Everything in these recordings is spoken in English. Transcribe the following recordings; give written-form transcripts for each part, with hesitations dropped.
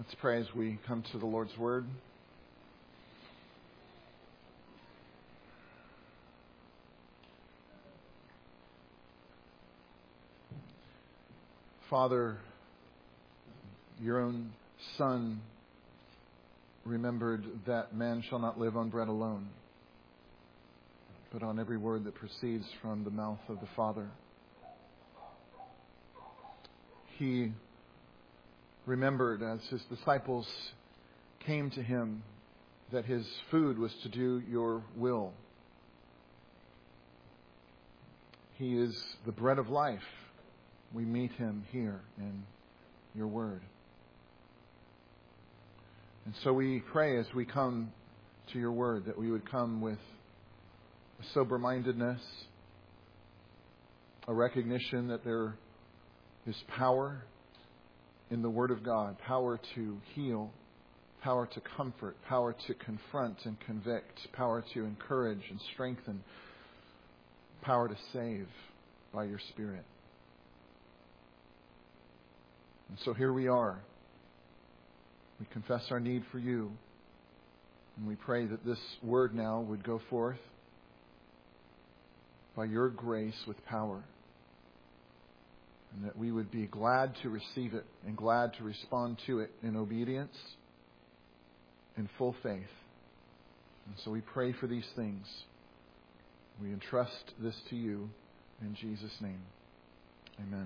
Let's pray as we come to the Lord's Word. Father, your own Son remembered that man shall not live on bread alone, but on every word that proceeds from the mouth of the Father. He remembered as his disciples came to him that his food was to do your will. He is the bread of life. We meet him here in your word. And so we pray as we come to your word that we would come with a sober-mindedness, a recognition that there is power in the Word of God, power to heal, power to comfort, power to confront and convict, power to encourage and strengthen, power to save by your Spirit. And so here we are. We confess our need for you, and we pray that this word now would go forth by your grace with power, and that we would be glad to receive it and glad to respond to it in obedience, in full faith. And so we pray for these things. We entrust this to you in Jesus' name. Amen.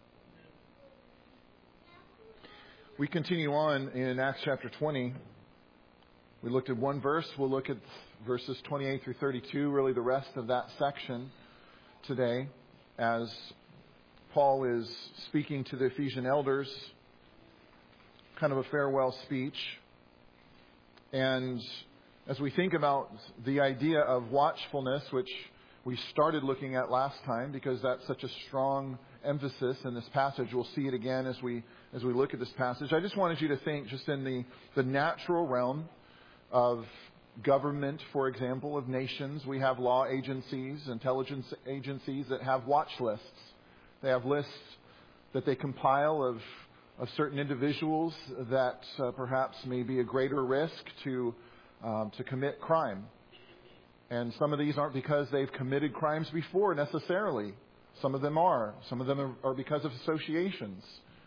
We continue on in Acts chapter 20. We looked at one verse. We'll look at verses 28 through 32, really the rest of that section today, as Paul is speaking to the Ephesian elders, kind of a farewell speech. And as we think about the idea of watchfulness, which we started looking at last time because that's such a strong emphasis in this passage, we'll see it again as we look at this passage. I just wanted you to think just in the natural realm of government, for example, of nations. We have law agencies, intelligence agencies that have watch lists. They have lists that they compile of certain individuals that perhaps may be a greater risk to commit crime. And some of these aren't because they've committed crimes before necessarily. Some of them are. Some of them are because of associations.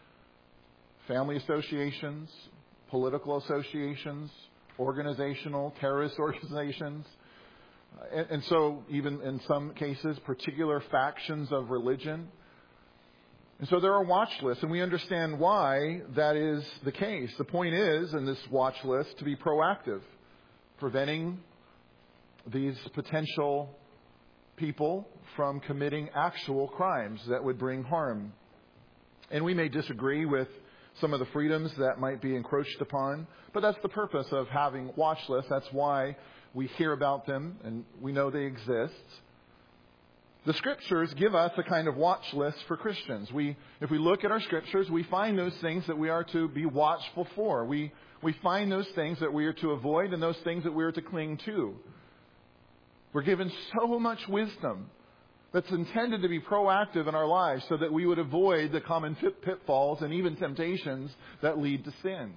Family associations, political associations, organizational, terrorist organizations. And so even in some cases, particular factions of religion. And so there are watch lists, and we understand why that is the case. The point is, in this watch list, to be proactive, preventing these potential people from committing actual crimes that would bring harm. And we may disagree with some of the freedoms that might be encroached upon, but that's the purpose of having watch lists. That's why we hear about them, and we know they exist. The Scriptures give us a kind of watch list for Christians. If we look at our Scriptures, we find those things that we are to be watchful for. We find those things that we are to avoid and those things that we are to cling to. We're given so much wisdom that's intended to be proactive in our lives so that we would avoid the common pitfalls and even temptations that lead to sin.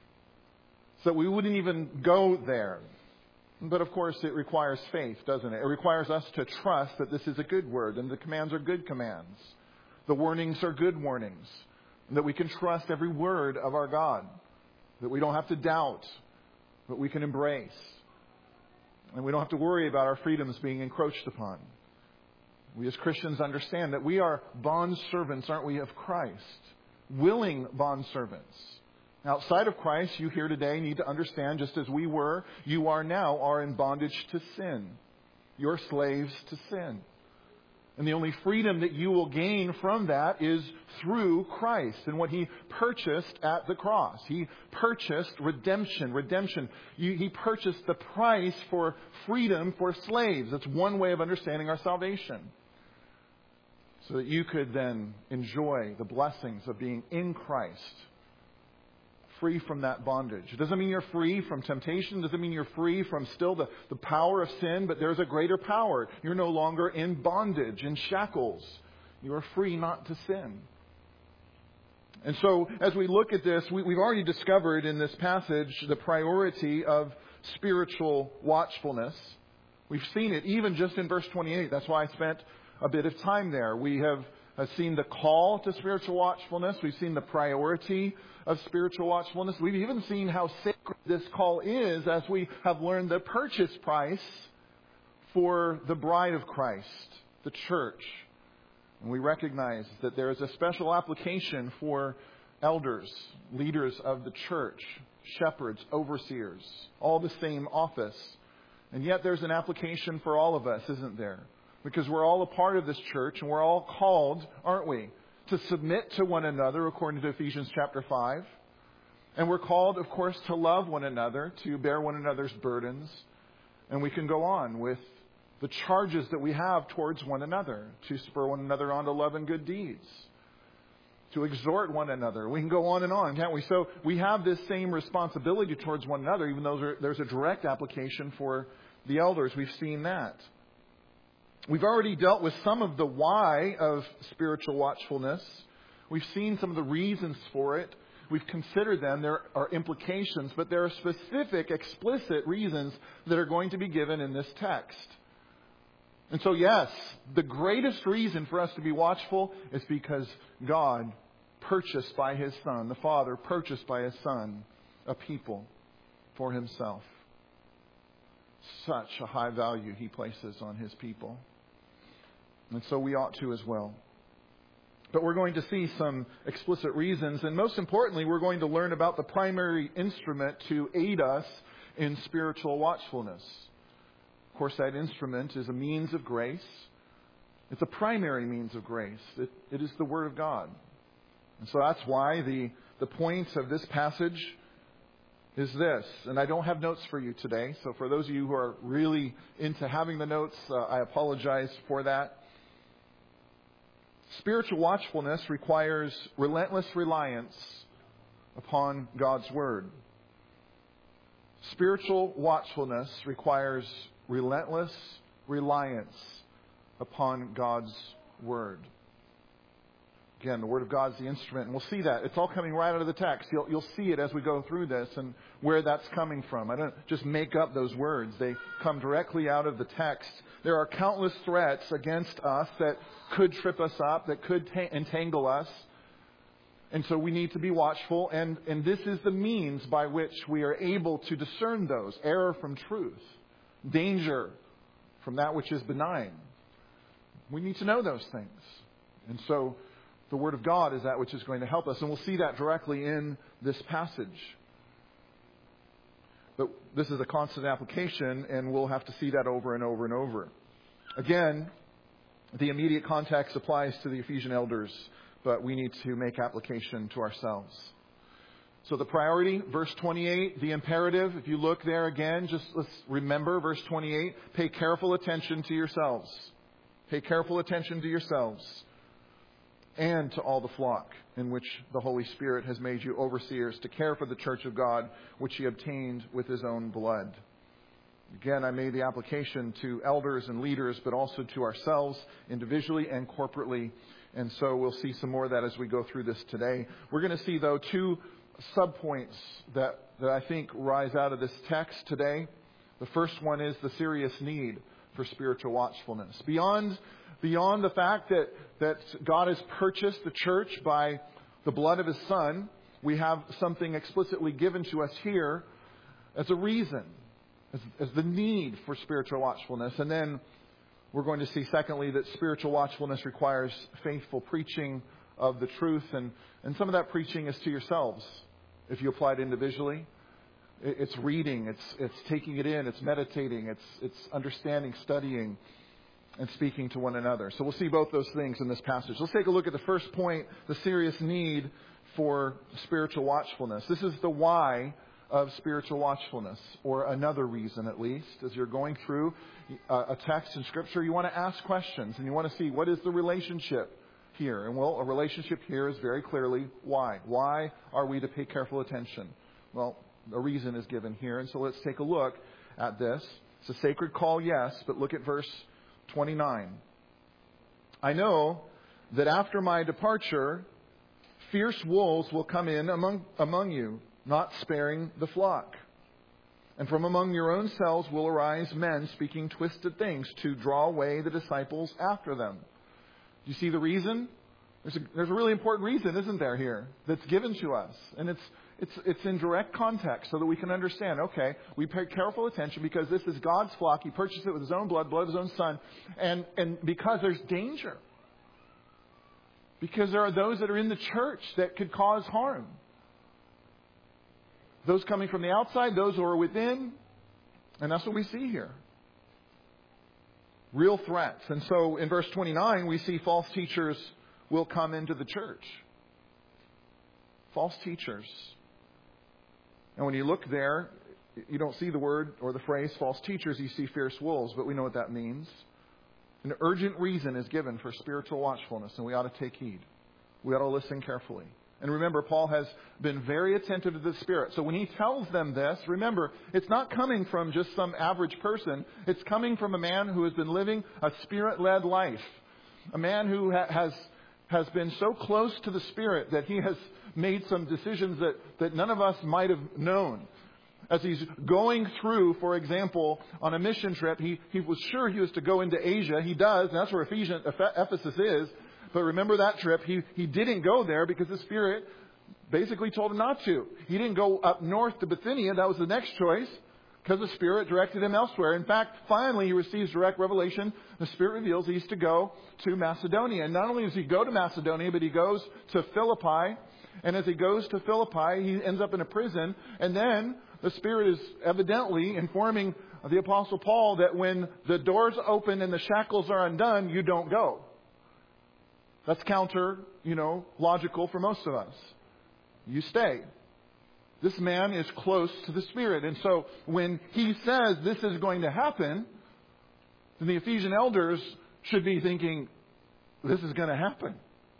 So we wouldn't even go there. But of course, it requires faith, doesn't it? It requires us to trust that this is a good word and the commands are good commands. The warnings are good warnings. And that we can trust every word of our God. That we don't have to doubt, but we can embrace. And we don't have to worry about our freedoms being encroached upon. We as Christians understand that we are bondservants, aren't we, of Christ? Willing bondservants. Outside of Christ, you here today need to understand, just as we were, you are now in bondage to sin. You're slaves to sin. And the only freedom that you will gain from that is through Christ and what He purchased at the cross. He purchased redemption. He purchased the price for freedom for slaves. That's one way of understanding our salvation. So that you could then enjoy the blessings of being in Christ, free from that bondage. It doesn't mean you're free from temptation. It doesn't mean you're free from still the power of sin, but there's a greater power. You're no longer in bondage, in shackles. You are free not to sin. And so as we look at this, we've already discovered in this passage the priority of spiritual watchfulness. We've seen it even just in verse 28. That's why I spent a bit of time there. We have seen the call to spiritual watchfulness. We've seen the priority of spiritual watchfulness. We've even seen how sacred this call is as we have learned the purchase price for the bride of Christ, the church. And we recognize that there is a special application for elders, leaders of the church, shepherds, overseers, all the same office. And yet there's an application for all of us, isn't there? Because we're all a part of this church and we're all called, aren't we, to submit to one another according to Ephesians chapter 5. And we're called, of course, to love one another, to bear one another's burdens. And we can go on with the charges that we have towards one another, to spur one another on to love and good deeds, to exhort one another. We can go on, can't we? So we have this same responsibility towards one another, even though there's a direct application for the elders. We've seen that. We've already dealt with some of the why of spiritual watchfulness. We've seen some of the reasons for it. We've considered them. There are implications, but there are specific, explicit reasons that are going to be given in this text. And so, yes, the greatest reason for us to be watchful is because God purchased by His Son, the Father purchased by His Son, a people for Himself. Such a high value He places on His people. And so we ought to as well. But we're going to see some explicit reasons. And most importantly, we're going to learn about the primary instrument to aid us in spiritual watchfulness. Of course, that instrument is a means of grace. It's a primary means of grace. It is the Word of God. And so that's why the point of this passage is this. And I don't have notes for you today. So for those of you who are really into having the notes, I apologize for that. Spiritual watchfulness requires relentless reliance upon God's Word. Spiritual watchfulness requires relentless reliance upon God's Word. Again, the Word of God is the instrument, and we'll see that. It's all coming right out of the text. You'll see it as we go through this and where that's coming from. I don't just make up those words. They come directly out of the text. There are countless threats against us that could trip us up, that could entangle us. And so we need to be watchful, and this is the means by which we are able to discern those. Error from truth. Danger from that which is benign. We need to know those things. And so the Word of God is that which is going to help us. And we'll see that directly in this passage. But this is a constant application, and we'll have to see that over and over and over. Again, the immediate context applies to the Ephesian elders, but we need to make application to ourselves. So the priority, verse 28, the imperative, if you look there again, just let's remember verse 28, pay careful attention to yourselves. Pay careful attention to yourselves and to all the flock in which the Holy Spirit has made you overseers to care for the church of God, which He obtained with His own blood. Again, I made the application to elders and leaders, but also to ourselves individually and corporately. And so we'll see some more of that as we go through this today. We're going to see, though, two subpoints that I think rise out of this text today. The first one is the serious need for spiritual watchfulness. Beyond the fact that God has purchased the church by the blood of His Son, we have something explicitly given to us here as a reason, as the need for spiritual watchfulness. And then we're going to see, secondly, that spiritual watchfulness requires faithful preaching of the truth. And some of that preaching is to yourselves. If you apply it individually, it's reading, it's taking it in, it's meditating, it's understanding, studying, and speaking to one another. So we'll see both those things in this passage. Let's take a look at the first point, the serious need for spiritual watchfulness. This is the why of spiritual watchfulness, or another reason at least. As you're going through a text in Scripture, you want to ask questions, and you want to see what is the relationship here. And well, a relationship here is very clearly why. Why are we to pay careful attention? Well, a reason is given here, and so let's take a look at this. It's a sacred call, yes, but look at verse 29. I know that after my departure, Fierce wolves will come in among you, not sparing the flock. And from among your own selves will arise men speaking twisted things to draw away the disciples after them. Do you see the reason? There's a really important reason, isn't there, here, that's given to us. And it's in direct context so that we can understand, okay, we pay careful attention because this is God's flock. He purchased it with His own blood of His own Son. And because there's danger. Because there are those that are in the church that could cause harm. Those coming from the outside, those who are within. And that's what we see here. Real threats. And so in verse 29, we see false teachers will come into the church. False teachers. And when you look there, you don't see the word or the phrase false teachers, you see fierce wolves, but we know what that means. An urgent reason is given for spiritual watchfulness, and we ought to take heed. We ought to listen carefully. And remember, Paul has been very attentive to the Spirit. So when he tells them this, remember, it's not coming from just some average person. It's coming from a man who has been living a Spirit-led life. A man who has been so close to the Spirit that he has made some decisions that none of us might have known. As he's going through, for example, on a mission trip, he was sure he was to go into Asia. He does, and that's where Ephesus is. But remember that trip, he didn't go there because the Spirit basically told him not to. He didn't go up north to Bithynia. That was the next choice because the Spirit directed him elsewhere. In fact, finally he receives direct revelation. The Spirit reveals he's to go to Macedonia. And not only does he go to Macedonia, but he goes to Philippi. And as he goes to Philippi, he ends up in a prison. And then the Spirit is evidently informing the Apostle Paul that when the doors open and the shackles are undone, you don't go. That's counter, logical for most of us. You stay. This man is close to the Spirit. And so when he says this is going to happen, then the Ephesian elders should be thinking, this is going to happen.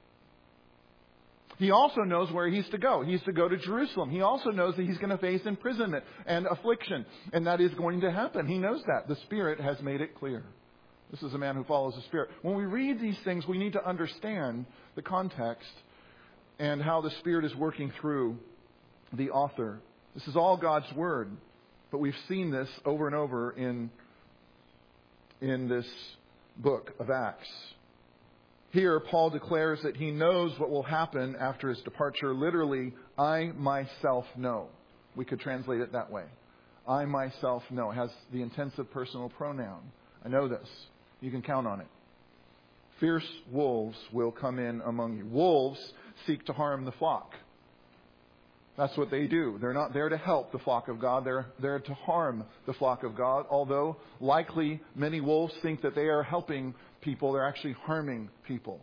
He also knows where he's to go. He's to go to Jerusalem. He also knows that he's going to face imprisonment and affliction. And that is going to happen. He knows that. The Spirit has made it clear. This is a man who follows the Spirit. When we read these things, we need to understand the context and how the Spirit is working through the author. This is all God's Word. But we've seen this over and over in this book of Acts. Here, Paul declares that he knows what will happen after his departure. Literally, I myself know. We could translate it that way. I myself know. It has the intensive personal pronoun. I know this. You can count on it. Fierce wolves will come in among you. Wolves seek to harm the flock. That's what they do. They're not there to help the flock of God. They're there to harm the flock of God. Although likely many wolves think that they are helping people, they're actually harming people.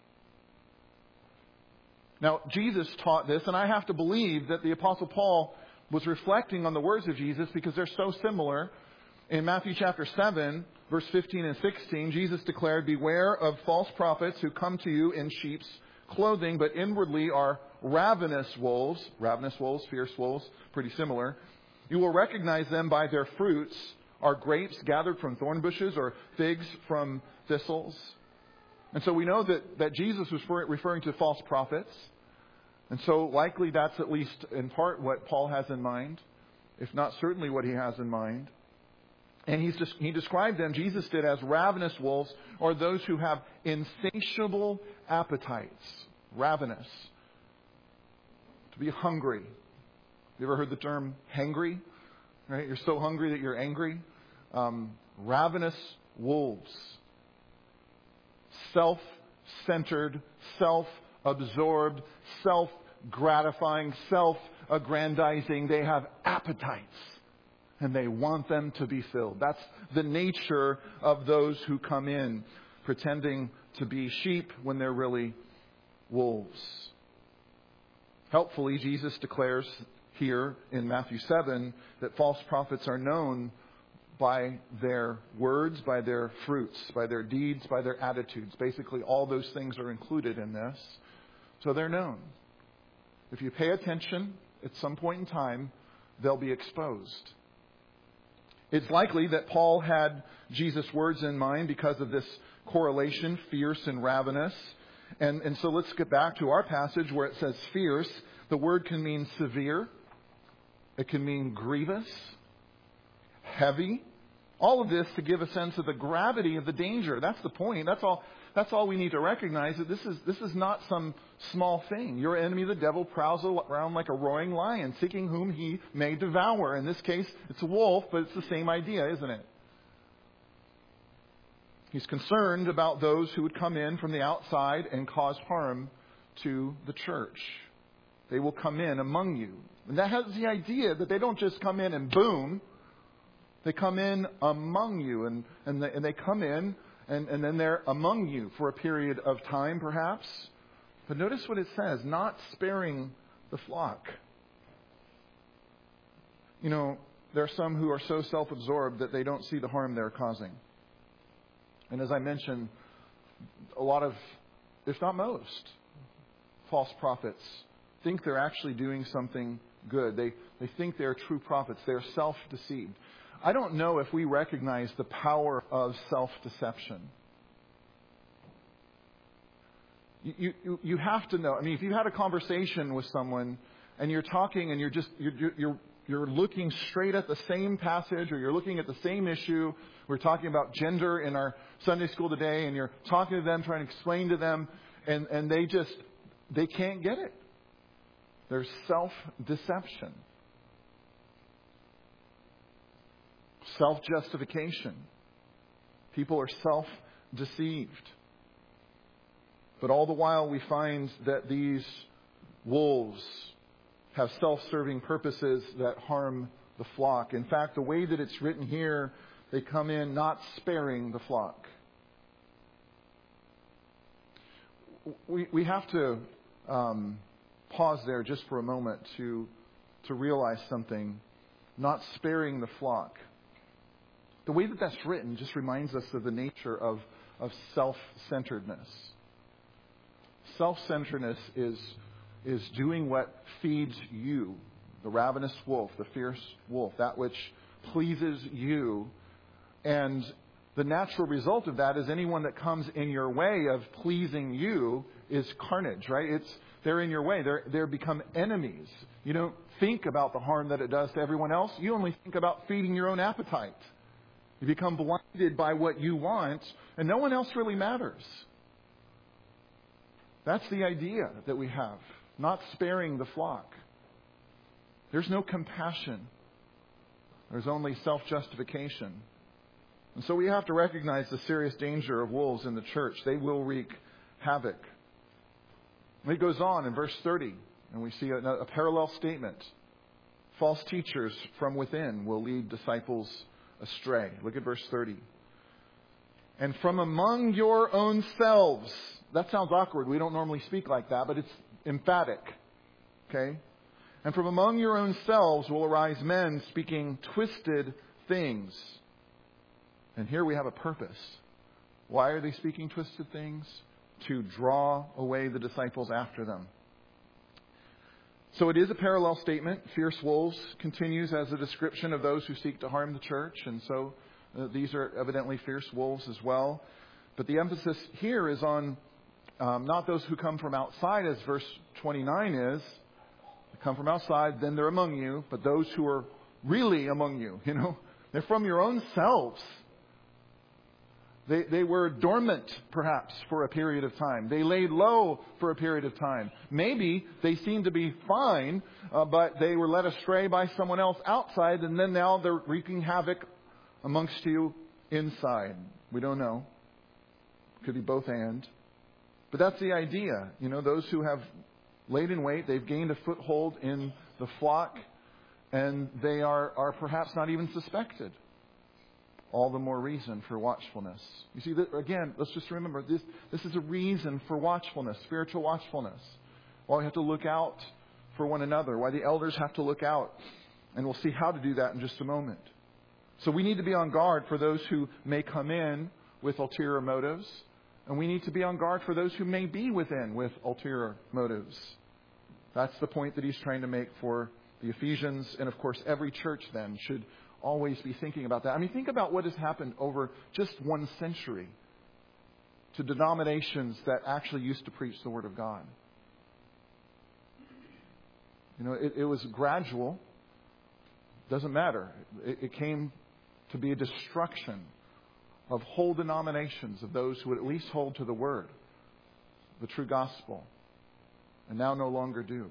Now, Jesus taught this, and I have to believe that the Apostle Paul was reflecting on the words of Jesus because they're so similar. In Matthew chapter 7, verse 15 and 16, Jesus declared, "Beware of false prophets who come to you in sheep's clothing, but inwardly are ravenous wolves." Ravenous wolves, fierce wolves, pretty similar. "You will recognize them by their fruits. Are grapes gathered from thorn bushes or figs from thistles?" And so we know that Jesus was referring to false prophets. And so likely that's at least in part what Paul has in mind, if not certainly what he has in mind. And he described them, Jesus did, as ravenous wolves, or those who have insatiable appetites. Ravenous. To be hungry. You ever heard the term hangry? Right? You're so hungry that you're angry. Ravenous wolves. Self-centered, self-absorbed, self-gratifying, self-aggrandizing. They have appetites. And they want them to be filled. That's the nature of those who come in, pretending to be sheep when they're really wolves. Helpfully, Jesus declares here in Matthew 7 that false prophets are known by their words, by their fruits, by their deeds, by their attitudes. Basically, all those things are included in this. So they're known. If you pay attention, at some point in time, they'll be exposed. It's likely that Paul had Jesus' words in mind because of this correlation, fierce and ravenous. And so let's get back to our passage where it says fierce. The word can mean severe. It can mean grievous, heavy. All of this to give a sense of the gravity of the danger. That's the point. That's all we need to recognize, that this is not some small thing. Your enemy, the devil, prowls around like a roaring lion, seeking whom he may devour. In this case, it's a wolf, but it's the same idea, isn't it? He's concerned about those who would come in from the outside and cause harm to the church. They will come in among you. And that has the idea that they don't just come in and boom. They come in among you. And they come in and then they're among you for a period of time perhaps. But notice what it says, not sparing the flock. You know, there are some who are so self-absorbed that they don't see the harm they're causing. And as I mentioned, a lot of, if not most, false prophets think they're actually doing something good. They think they're true prophets. They're self-deceived. I don't know if we recognize the power of self-deception. You have to know. I mean, if you had a conversation with someone and you're talking and you're looking straight at the same passage, or you're looking at the same issue. We're talking about gender in our Sunday school today, and you're talking to them, trying to explain to them, and they can't get it. There's self-deception. Self-justification. People are self-deceived. But all the while we find that these wolves have self-serving purposes that harm the flock. In fact, the way that it's written here, they come in not sparing the flock. We have to pause there just for a moment to realize something. Not sparing the flock. The way that that's written just reminds us of the nature of self-centeredness. Self-centeredness is doing what feeds you, the ravenous wolf, the fierce wolf, that which pleases you. And the natural result of that is anyone that comes in your way of pleasing you is carnage, right? They're in your way. They're become enemies. You don't think about the harm that it does to everyone else. You only think about feeding your own appetite. You become blinded by what you want, and no one else really matters. That's the idea that we have. Not sparing the flock. There's no compassion. There's only self-justification. And so we have to recognize the serious danger of wolves in the church. They will wreak havoc. It goes on in verse 30, and we see a parallel statement. False teachers from within will lead disciples astray. Look at verse 30. And from among your own selves. That sounds awkward. We don't normally speak like that, but it's emphatic. Okay? And from among your own selves will arise men speaking twisted things. And here we have a purpose. Why are they speaking twisted things? To draw away the disciples after them. So it is a parallel statement. Fierce wolves continues as a description of those who seek to harm the church. And so these are evidently fierce wolves as well. But the emphasis here is on not those who come from outside, as verse 29 is. They come from outside, then they're among you. But those who are really among you, they're from your own selves. They were dormant, perhaps, for a period of time. They laid low for a period of time. Maybe they seemed to be fine, but they were led astray by someone else outside, and then now they're wreaking havoc amongst you inside. We don't know. Could be both and. But that's the idea. Those who have laid in wait, they've gained a foothold in the flock, and they are perhaps not even suspected. All the more reason for watchfulness. You see, again, let's just remember, this is a reason for watchfulness, spiritual watchfulness. Why we have to look out for one another, why the elders have to look out. And we'll see how to do that in just a moment. So we need to be on guard for those who may come in with ulterior motives. And we need to be on guard for those who may be within with ulterior motives. That's the point that he's trying to make for the Ephesians. And of course, every church then should always be thinking about that. I mean, think about what has happened over just one century. to denominations that actually used to preach the Word of God. You know, it was gradual. Doesn't matter. It came to be a destruction of whole denominations, of those who would at least hold to the Word, the true gospel, and now no longer do.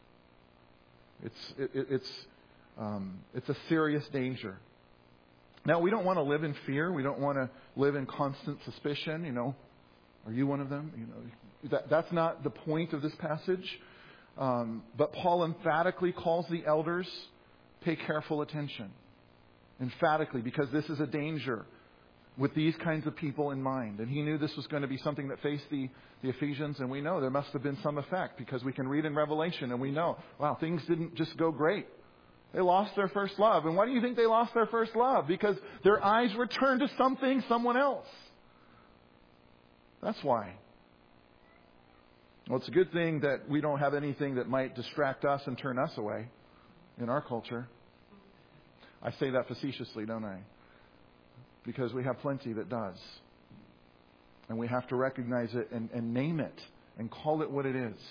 It's a serious danger. Now, we don't want to live in fear. We don't want to live in constant suspicion. You know, are you one of them? You know, that's not the point of this passage. But Paul emphatically calls the elders, pay careful attention. Emphatically, because this is a danger with these kinds of people in mind. And he knew this was going to be something that faced the Ephesians, and we know there must have been some effect, because we can read in Revelation and we know, wow, things didn't just go great. They lost their first love. And why do you think they lost their first love? Because their eyes were turned to someone else. That's why. Well, it's a good thing that we don't have anything that might distract us and turn us away in our culture. I say that facetiously, don't I? Because we have plenty that does. And we have to recognize it and name it and call it what it is.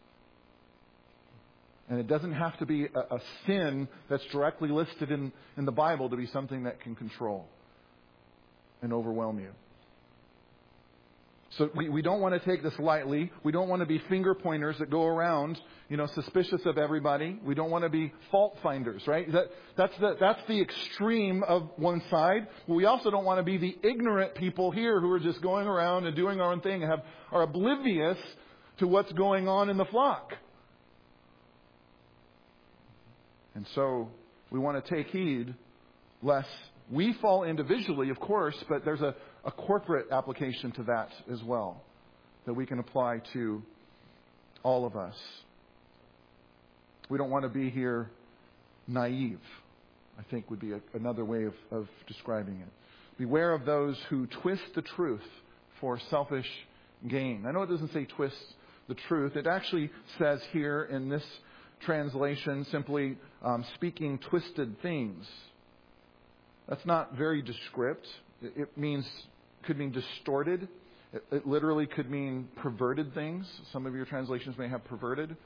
And it doesn't have to be a sin that's directly listed in the Bible to be something that can control and overwhelm you. So we don't want to take this lightly. We don't want to be finger pointers that go around, you know, suspicious of everybody. We don't want to be fault finders, right? That's the extreme of one side. But we also don't want to be the ignorant people here who are just going around and doing our own thing and are oblivious to what's going on in the flock. And so we want to take heed lest we fall individually, of course, but there's a corporate application to that as well that we can apply to all of us. We don't want to be here naive, I think would be another way of describing it. Beware of those who twist the truth for selfish gain. I know it doesn't say twist the truth. It actually says here in this translation simply speaking twisted things. That's not very descriptive. It could mean distorted. It literally could mean perverted things. Some of your translations may have perverted,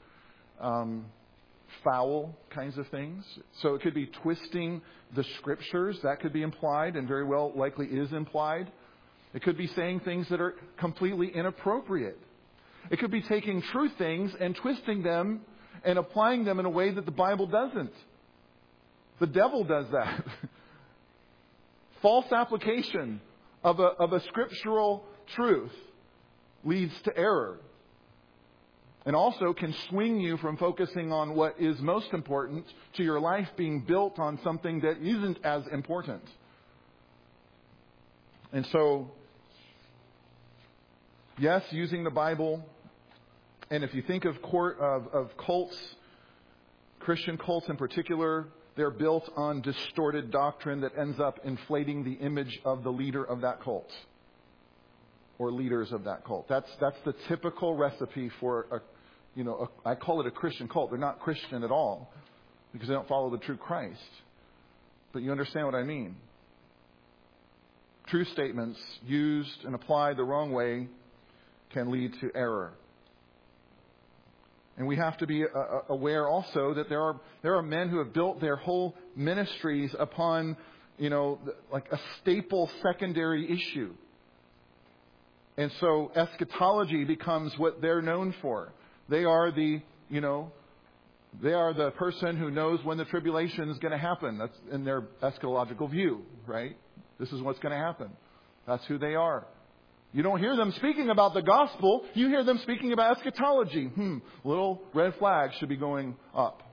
foul kinds of things. So it could be twisting the Scriptures. That could be implied, and very well likely is implied. It could be saying things that are completely inappropriate. It could be taking true things and twisting them and applying them in a way that the Bible doesn't. The devil does that. False application of a scriptural truth leads to error. And also can swing you from focusing on what is most important to your life being built on something that isn't as important. And so, yes, using the Bible. And if you think of cults, Christian cults in particular, they're built on distorted doctrine that ends up inflating the image of the leader of that cult or leaders of that cult. That's the typical recipe for I call it a Christian cult. They're not Christian at all because they don't follow the true Christ. But you understand what I mean. True statements used and applied the wrong way can lead to error. And we have to be aware also that there are men who have built their whole ministries upon, like a staple secondary issue. And so eschatology becomes what they're known for. They are the person who knows when the tribulation is going to happen. That's in their eschatological view, right? This is what's going to happen. That's who they are. You don't hear them speaking about the gospel. You hear them speaking about eschatology. Little red flags should be going up.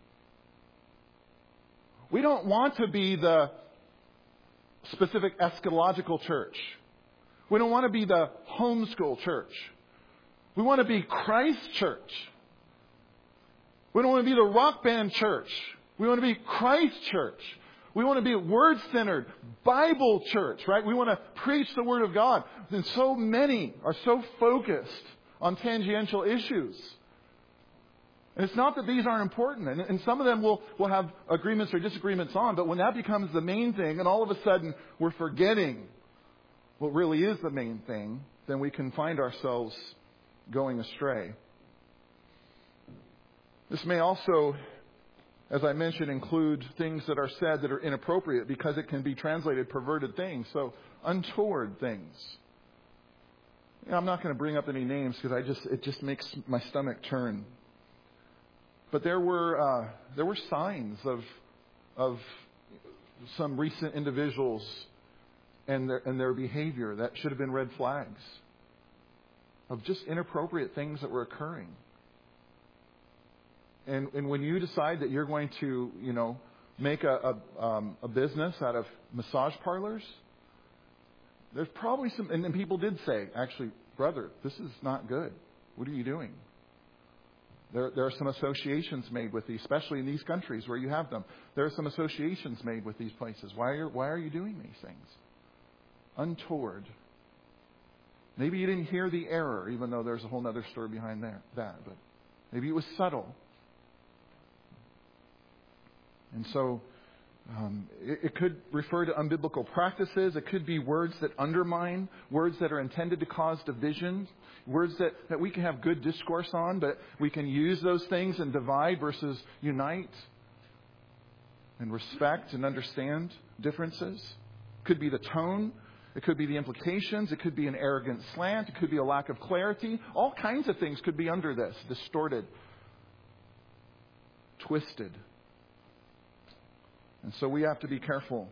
We don't want to be the specific eschatological church. We don't want to be the homeschool church. We want to be Christ church. We don't want to be the rock band church. We want to be Christ church. We want to be word-centered, Bible church, right? We want to preach the Word of God. And so many are so focused on tangential issues. And it's not that these aren't important. And some of them we'll have agreements or disagreements on. But when that becomes the main thing, and all of a sudden we're forgetting what really is the main thing, then we can find ourselves going astray. This may also, as I mentioned, include things that are said that are inappropriate because it can be translated perverted things. So untoward things. I'm not going to bring up any names because it just makes my stomach turn. But there were signs of some recent individuals and their behavior that should have been red flags of just inappropriate things that were occurring. And when you decide that you're going to, make a business out of massage parlors, there's probably some, and people did say, actually, brother, this is not good. What are you doing? There are some associations made with these, especially in these countries where you have them. There are some associations made with these places. Why are you doing these things? Untoward. Maybe you didn't hear the error, even though there's a whole other story behind that. But maybe it was subtle. And so it could refer to unbiblical practices. It could be words that undermine, words that are intended to cause division, words that we can have good discourse on, but we can use those things and divide versus unite and respect and understand differences. It could be the tone. It could be the implications. It could be an arrogant slant. It could be a lack of clarity. All kinds of things could be under this, distorted, twisted. And so we have to be careful.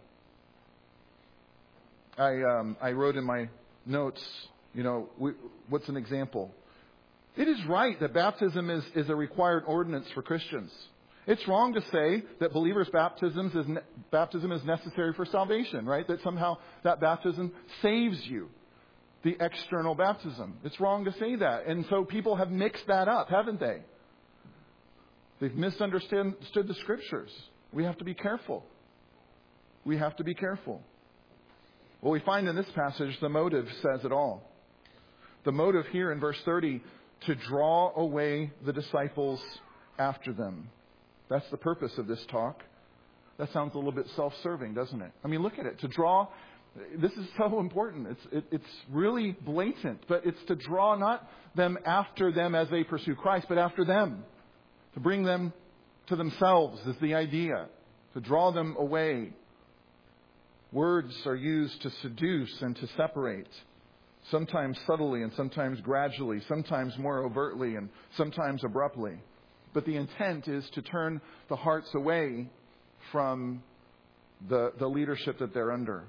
I wrote in my notes, what's an example? It is right that baptism is a required ordinance for Christians. It's wrong to say that believers' baptism is necessary for salvation, right? That somehow that baptism saves you, the external baptism. It's wrong to say that. And so people have mixed that up, haven't they? They've misunderstood the Scriptures. We have to be careful. We have to be careful. Well, we find in this passage the motive says it all. The motive here in verse 30, to draw away the disciples after them. That's the purpose of this talk. That sounds a little bit self-serving, doesn't it? I mean, look at it. To draw, this is so important. It's really blatant, but it's to draw not them after them as they pursue Christ, but after them. To bring them to themselves is the idea. To draw them away. Words are used to seduce and to separate. Sometimes subtly and sometimes gradually. Sometimes more overtly and sometimes abruptly. But the intent is to turn the hearts away from the leadership that they're under.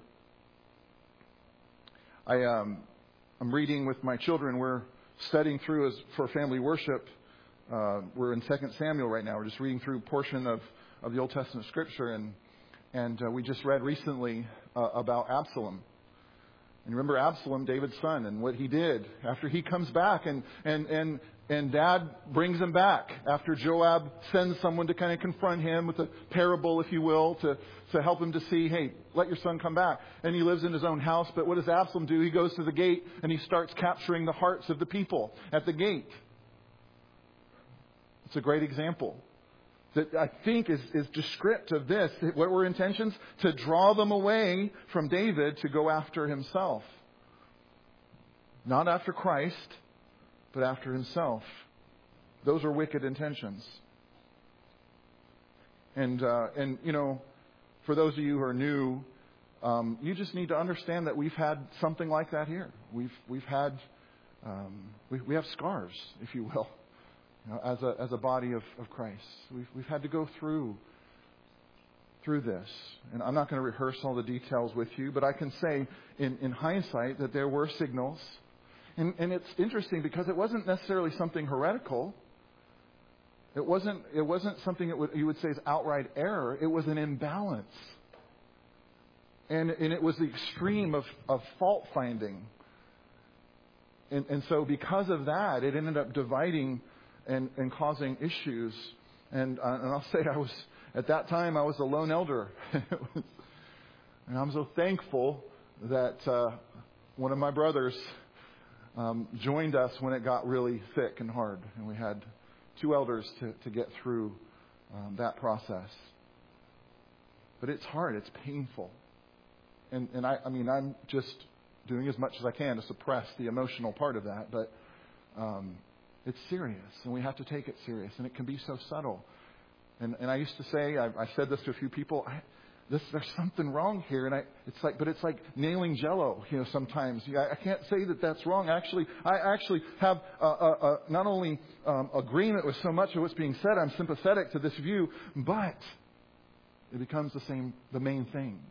I'm reading with my children. We're studying through for family worship. We're in 2 Samuel right now. We're just reading through a portion of the Old Testament Scripture, and we just read recently about Absalom. And remember Absalom, David's son, and what he did after he comes back, and Dad brings him back after Joab sends someone to kind of confront him with a parable, if you will, to help him to see, hey, let your son come back. And he lives in his own house. But what does Absalom do? He goes to the gate and he starts capturing the hearts of the people at the gate. It's a great example that I think is descriptive of this. What were intentions? To draw them away from David to go after himself. Not after Christ, but after himself. Those are wicked intentions. And for those of you who are new, you just need to understand that we've had something like that here. We have scars, if you will. As a body of Christ. We've had to go through this. And I'm not going to rehearse all the details with you, but I can say in hindsight that there were signals. And it's interesting because it wasn't necessarily something heretical. It wasn't something that you would say is outright error. It was an imbalance. And it was the extreme of fault finding. And so because of that, it ended up dividing and causing issues. And I'll say at that time I was a lone elder. And I'm so thankful that one of my brothers joined us when it got really thick and hard. And we had 2 elders to get through that process. But it's hard. It's painful. And I'm just doing as much as I can to suppress the emotional part of that. But it's serious, and we have to take it serious. And it can be so subtle. And I used to say, I said this to a few people, there's something wrong here. And it's like nailing Jell-O, sometimes. I can't say that that's wrong. I actually have not only agreement with so much of what's being said, I'm sympathetic to this view, but it becomes the main thing.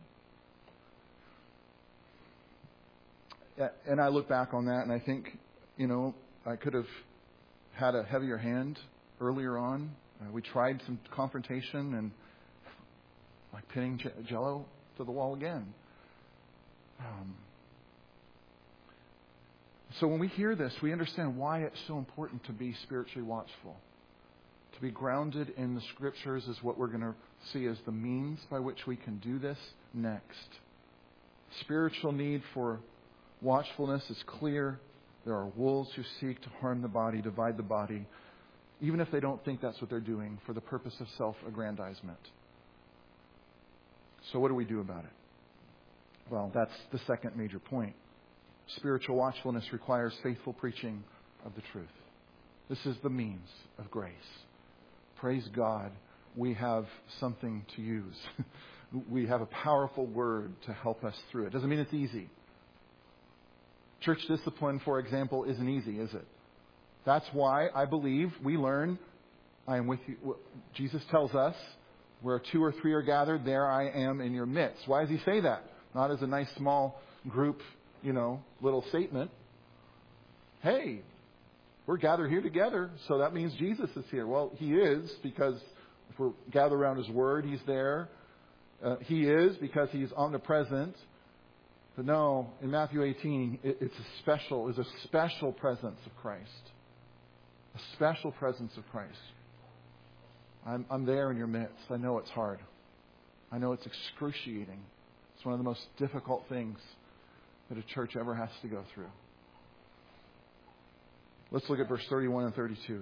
And I look back on that and I think, I could have had a heavier hand earlier on. We tried some confrontation and like pinning Jell-O to the wall again. So when we hear this, we understand why it's so important to be spiritually watchful. To be grounded in the Scriptures is what we're going to see as the means by which we can do this next. Spiritual need for watchfulness is clear. There are wolves who seek to harm the body, divide the body, even if they don't think that's what they're doing for the purpose of self-aggrandizement. So what do we do about it? Well, that's the second major point. Spiritual watchfulness requires faithful preaching of the truth. This is the means of grace. Praise God, we have something to use. We have a powerful word to help us through it. Doesn't mean it's easy. Church discipline, for example, isn't easy, is it? That's why I believe we learn, I am with you. Jesus tells us, where 2 or 3 are gathered, there I am in your midst. Why does he say that? Not as a nice small group, little statement. Hey, we're gathered here together, so that means Jesus is here. Well, he is, because if we're gathered around his word, he's there. He is, because he's omnipresent. But no, in Matthew 18, it's a special presence of Christ. A special presence of Christ. I'm there in your midst. I know it's hard. I know it's excruciating. It's one of the most difficult things that a church ever has to go through. Let's look at verse 31 and 32.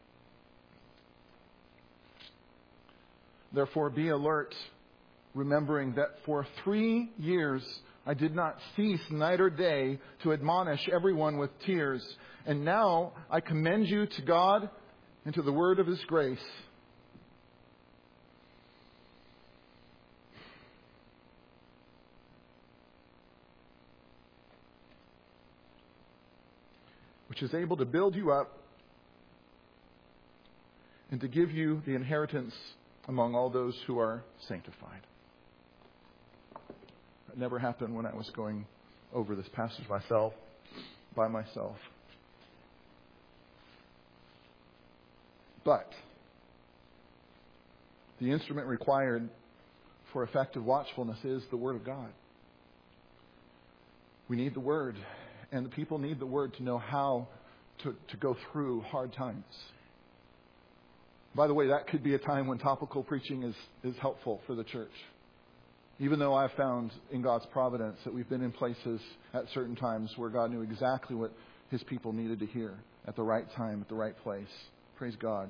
Therefore, be alert, remembering that for 3 years I did not cease night or day to admonish everyone with tears. And now I commend you to God and to the word of his grace. Which is able to build you up and to give you the inheritance among all those who are sanctified. That never happened when I was going over this passage by myself. But the instrument required for effective watchfulness is the Word of God. We need the Word, and the people need the Word to know how to go through hard times. By the way, that could be a time when topical preaching is helpful for the church. Even though I've found in God's providence that we've been in places at certain times where God knew exactly what his people needed to hear at the right time, at the right place. Praise God.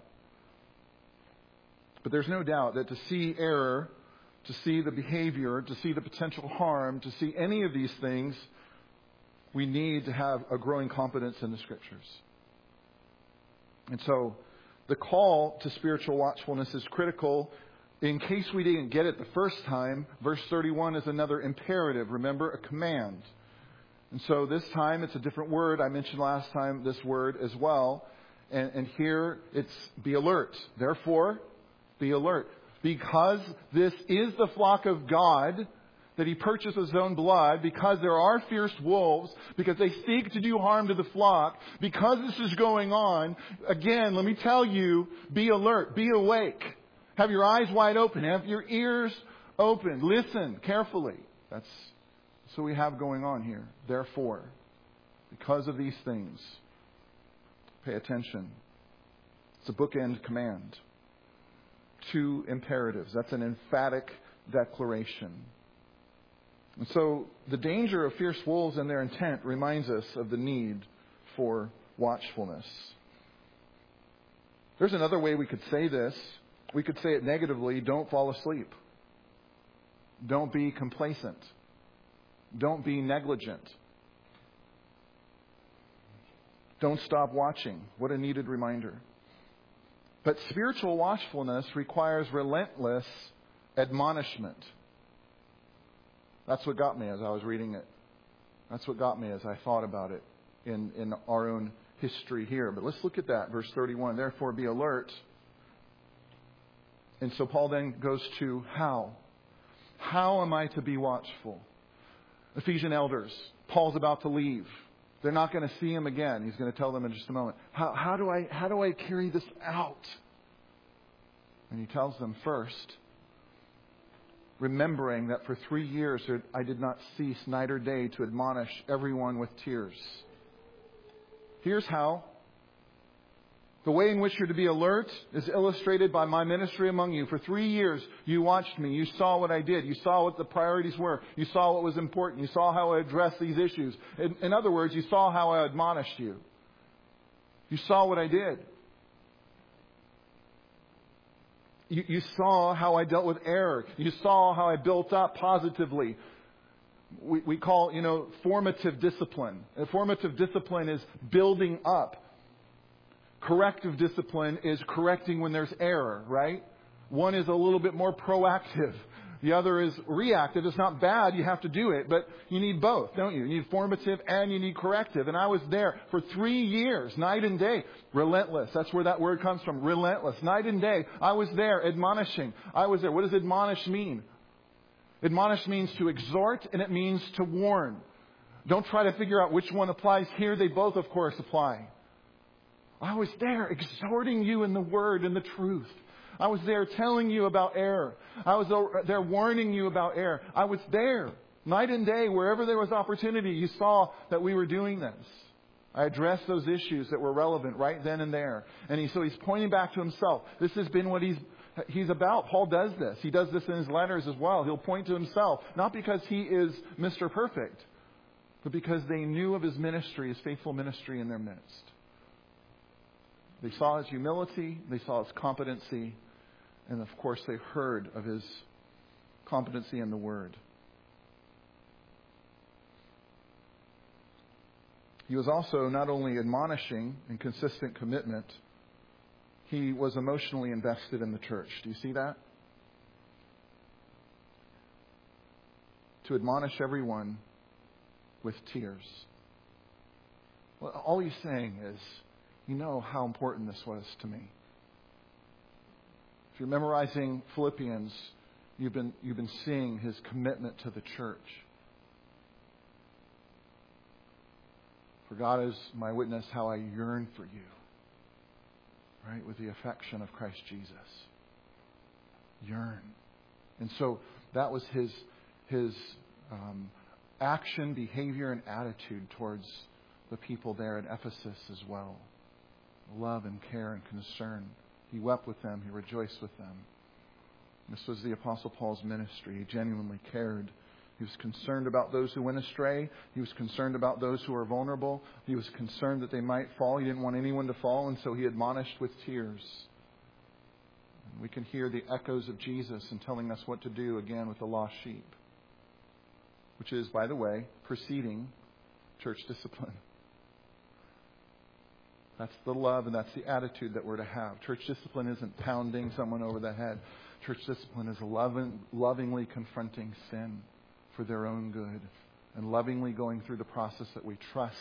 But there's no doubt that to see error, to see the behavior, to see the potential harm, to see any of these things, we need to have a growing confidence in the Scriptures. And so the call to spiritual watchfulness is critical. In case we didn't get it the first time, verse 31 is another imperative. Remember, a command. And so this time it's a different word. I mentioned last time this word as well. And here it's be alert. Therefore, be alert. Because this is the flock of God that he purchased with his own blood, because there are fierce wolves, because they seek to do harm to the flock, because this is going on, again, let me tell you, be alert, be awake. Have your eyes wide open, have your ears open, listen carefully. That's what we have going on here. Therefore, because of these things, pay attention. It's a bookend command. 2 imperatives. That's an emphatic declaration. And so the danger of fierce wolves and their intent reminds us of the need for watchfulness. There's another way we could say this. We could say it negatively. Don't fall asleep. Don't be complacent. Don't be negligent. Don't stop watching. What a needed reminder. But spiritual watchfulness requires relentless admonishment. That's what got me as I was reading it. That's what got me as I thought about it in our own history here. But let's look at that, verse 31. Therefore be alert. And so Paul then goes to how. How am I to be watchful? Ephesian elders, Paul's about to leave. They're not going to see him again. He's going to tell them in just a moment. How do I carry this out? And he tells them first, remembering that for 3 years I did not cease night or day to admonish everyone with tears. Here's how. The way in which you're to be alert is illustrated by my ministry among you. For 3 years, you watched me. You saw what I did. You saw what the priorities were. You saw what was important. You saw how I addressed these issues. In other words, you saw how I admonished you. You saw what I did. You saw how I dealt with error. You saw how I built up positively. We call, formative discipline. And formative discipline is building up. Corrective discipline is correcting when there's error, right? One is a little bit more proactive. The other is reactive. It's not bad. You have to do it. But you need both, don't you? You need formative and you need corrective. And I was there for 3 years, night and day. Relentless. That's where that word comes from. Relentless. Night and day. I was there admonishing. I was there. What does admonish mean? Admonish means to exhort and it means to warn. Don't try to figure out which one applies here. They both, of course, apply. I was there exhorting you in the Word and the truth. I was there telling you about error. I was there warning you about error. I was there night and day. Wherever there was opportunity, you saw that we were doing this. I addressed those issues that were relevant right then and there. And so he's pointing back to himself. This has been what he's about. Paul does this. He does this in his letters as well. He'll point to himself, not because he is Mr. Perfect, but because they knew of his ministry, his faithful ministry in their midst. They saw his humility, they saw his competency, and of course they heard of his competency in the Word. He was also not only admonishing in consistent commitment, he was emotionally invested in the church. Do you see that? To admonish everyone with tears. Well, all he's saying is, you know how important this was to me. If you're memorizing Philippians, you've been seeing his commitment to the church. For God is my witness how I yearn for you. Right? With the affection of Christ Jesus. Yearn. And so that was his action, behavior, and attitude towards the people there in Ephesus as well. Love and care and concern. He wept with them. He rejoiced with them. This was the Apostle Paul's ministry. He genuinely cared. He was concerned about those who went astray. He was concerned about those who were vulnerable. He was concerned that they might fall. He didn't want anyone to fall, and so he admonished with tears. And we can hear the echoes of Jesus in telling us what to do again with the lost sheep, which is, by the way, preceding church discipline. That's the love and that's the attitude that we're to have. Church discipline isn't pounding someone over the head. Church discipline is lovingly confronting sin for their own good and lovingly going through the process that we trust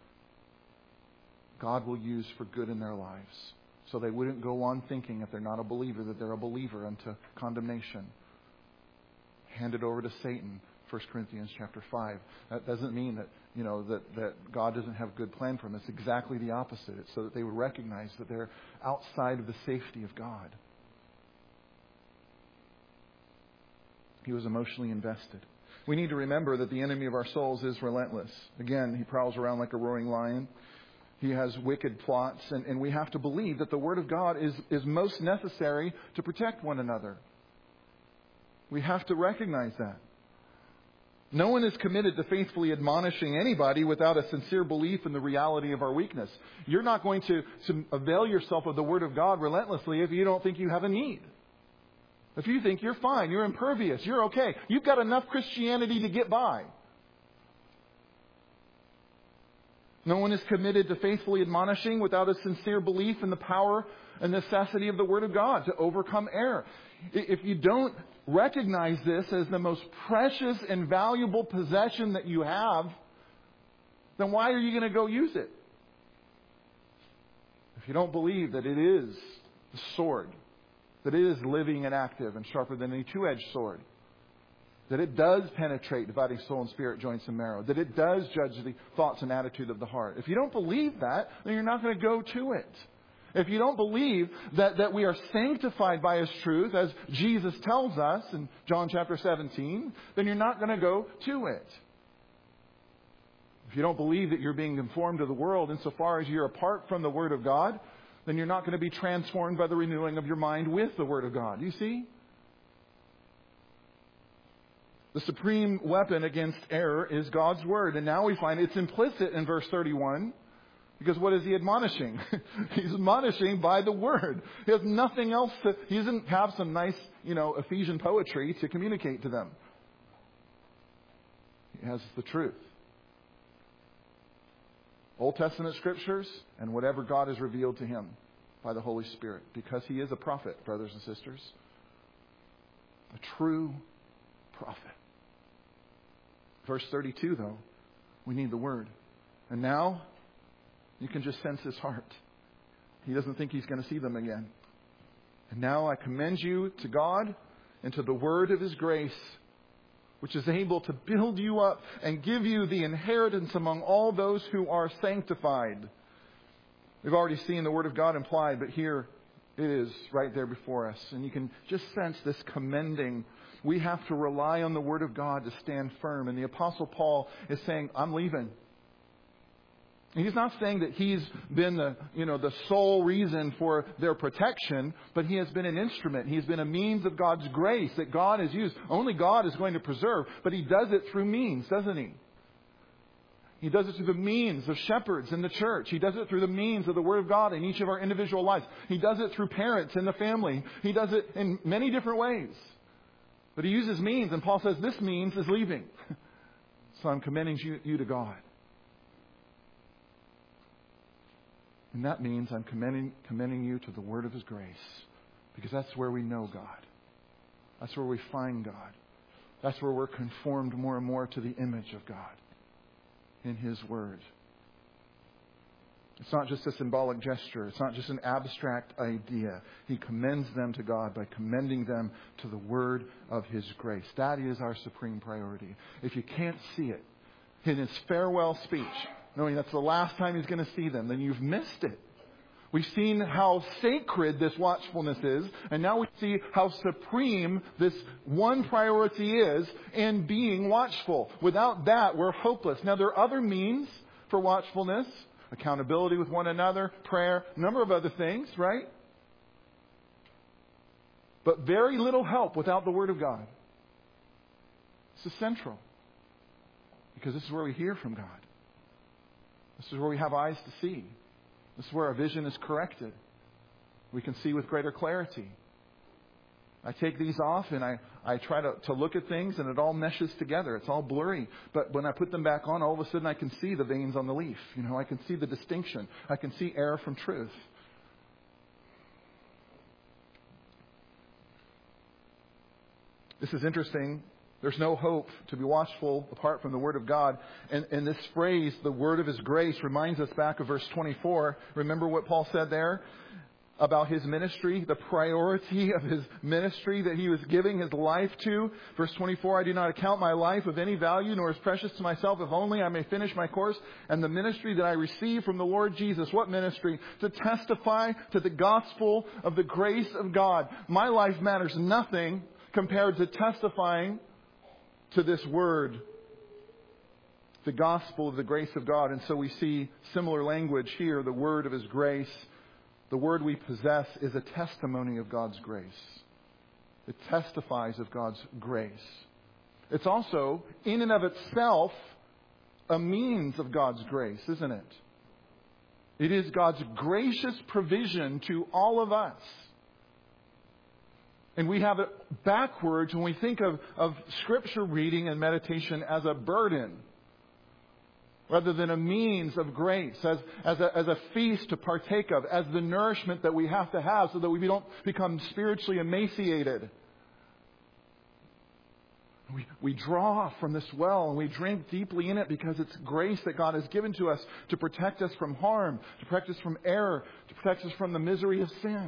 God will use for good in their lives. So they wouldn't go on thinking, if they're not a believer, that they're a believer unto condemnation. Hand it over to Satan. 1 Corinthians chapter 5. That doesn't mean that, that God doesn't have a good plan for them. It's exactly the opposite. It's so that they would recognize that they're outside of the safety of God. He was emotionally invested. We need to remember that the enemy of our souls is relentless. Again, he prowls around like a roaring lion. He has wicked plots. And we have to believe that the Word of God is most necessary to protect one another. We have to recognize that. No one is committed to faithfully admonishing anybody without a sincere belief in the reality of our weakness. You're not going to avail yourself of the Word of God relentlessly if you don't think you have a need. If you think you're fine, you're impervious, you're okay. You've got enough Christianity to get by. No one is committed to faithfully admonishing without a sincere belief in the power and necessity of the Word of God to overcome error. If you don't recognize this as the most precious and valuable possession that you have, then why are you going to go use it? If you don't believe that it is the sword, that it is living and active and sharper than any two-edged sword, that it does penetrate, dividing soul and spirit, joints and marrow, that it does judge the thoughts and attitude of the heart. If you don't believe that, then you're not going to go to it. If you don't believe that we are sanctified by His truth, as Jesus tells us in John chapter 17, then you're not going to go to it. If you don't believe that you're being conformed to the world insofar as you're apart from the Word of God, then you're not going to be transformed by the renewing of your mind with the Word of God. You see? The supreme weapon against error is God's Word. And now we find it's implicit in verse 31. Because what is He admonishing? He's admonishing by the Word. He has nothing else to... He doesn't have some nice, Ephesian poetry to communicate to them. He has the truth. Old Testament Scriptures and whatever God has revealed to Him by the Holy Spirit. Because He is a prophet, brothers and sisters. A true prophet. Verse 32, though, we need the Word. And now... you can just sense His heart. He doesn't think He's going to see them again. And now I commend you to God and to the Word of His grace, which is able to build you up and give you the inheritance among all those who are sanctified. We've already seen the Word of God implied, but here it is right there before us. And you can just sense this commending. We have to rely on the Word of God to stand firm. And the Apostle Paul is saying, I'm leaving. He's not saying that he's been the sole reason for their protection, but he has been an instrument. He's been a means of God's grace that God has used. Only God is going to preserve, but He does it through means, doesn't He? He does it through the means of shepherds in the church. He does it through the means of the Word of God in each of our individual lives. He does it through parents in the family. He does it in many different ways. But He uses means, and Paul says this means is leaving. So I'm commending you to God. And that means I'm commending you to the Word of His grace. Because that's where we know God. That's where we find God. That's where we're conformed more and more to the image of God. In His Word. It's not just a symbolic gesture. It's not just an abstract idea. He commends them to God by commending them to the Word of His grace. That is our supreme priority. If you can't see it in His farewell speech, knowing that's the last time He's going to see them, then you've missed it. We've seen how sacred this watchfulness is, and now we see how supreme this one priority is in being watchful. Without that, we're hopeless. Now, there are other means for watchfulness. Accountability with one another, prayer, a number of other things, right? But very little help without the Word of God. This is central. Because this is where we hear from God. This is where we have eyes to see. This is where our vision is corrected. We can see with greater clarity. I take these off and I try to look at things and it all meshes together. It's all blurry. But when I put them back on, all of a sudden I can see the veins on the leaf. I can see the distinction. I can see error from truth. This is interesting. There's no hope to be watchful apart from the Word of God. And this phrase, the Word of His grace, reminds us back of verse 24. Remember what Paul said there about his ministry, the priority of his ministry that he was giving his life to. Verse 24, I do not account my life of any value, nor as precious to myself, if only I may finish my course and the ministry that I receive from the Lord Jesus. What ministry? To testify to the gospel of the grace of God. My life matters nothing compared to testifying to this word, the gospel of the grace of God. And so we see similar language here, the word of His grace. The word we possess is a testimony of God's grace. It testifies of God's grace. It's also, in and of itself, a means of God's grace, isn't it? It is God's gracious provision to all of us. And we have it backwards when we think of Scripture reading and meditation as a burden. rather than a means of grace, as a feast to partake of, as the nourishment that we have to have so that we don't become spiritually emaciated. We draw from this well and we drink deeply in it because it's grace that God has given to us to protect us from harm, to protect us from error, to protect us from the misery of sin.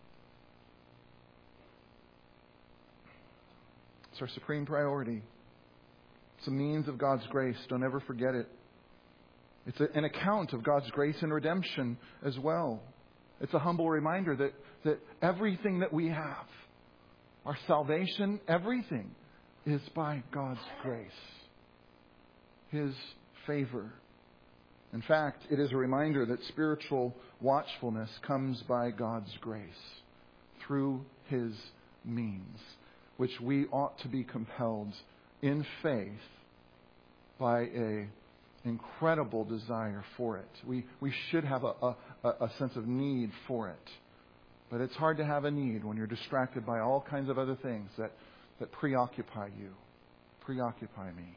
It's our supreme priority. It's a means of God's grace. Don't ever forget it. It's an account of God's grace and redemption as well. It's a humble reminder that everything that we have, our salvation, everything, is by God's grace, His favor. In fact, it is a reminder that spiritual watchfulness comes by God's grace through His means, which we ought to be compelled in faith by an incredible desire for it. We should have a sense of need for it. But it's hard to have a need when you're distracted by all kinds of other things that preoccupy you, preoccupy me.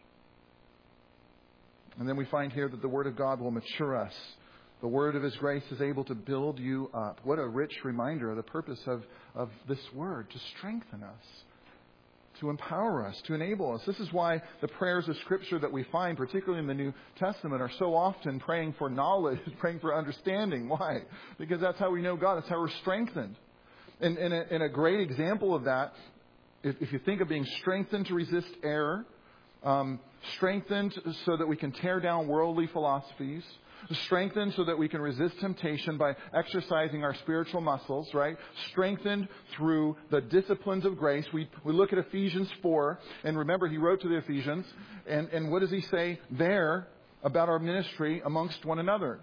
And then we find here that the Word of God will mature us. The Word of His grace is able to build you up. What a rich reminder of the purpose of this Word, to strengthen us, to empower us, to enable us. This is why the prayers of Scripture that we find, particularly in the New Testament, are so often praying for knowledge, praying for understanding. Why? Because that's how we know God. That's how we're strengthened. And a great example of that, if you think of being strengthened to resist error, strengthened so that we can tear down worldly philosophies, strengthened so that we can resist temptation by exercising our spiritual muscles, right? Strengthened through the disciplines of grace. We look at Ephesians 4, and remember, he wrote to the Ephesians, and what does he say there about our ministry amongst one another?